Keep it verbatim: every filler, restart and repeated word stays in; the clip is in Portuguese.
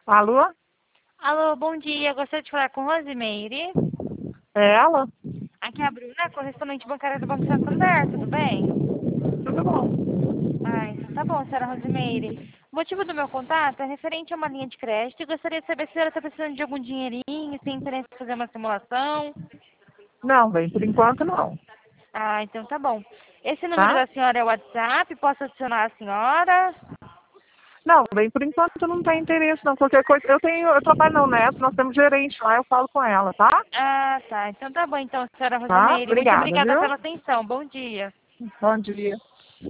Alô? Alô, bom dia. Gostaria de falar com Rosimeire. É ela? Aqui é a Bruna, correspondente bancária do Banco Santander, tudo bem? Tudo bom. Ah, então tá bom, senhora Rosimeire. O motivo do meu contato é referente a uma linha de crédito e gostaria de saber se a senhora está precisando de algum dinheirinho, se tem interesse em fazer uma simulação. Não, bem, por enquanto não. Ah, então tá bom. Esse número Tá? da senhora é o WhatsApp, posso adicionar a senhora? Não, bem, por enquanto não tem interesse não. Qualquer coisa, eu tenho, eu trabalho na Unesco, nós temos gerente lá, eu falo com ela, tá? Ah, tá. Então tá bom, então, senhora Tá? Rosimeire. Muito Obrigada, obrigada viu? pela atenção. Bom dia. Bom dia.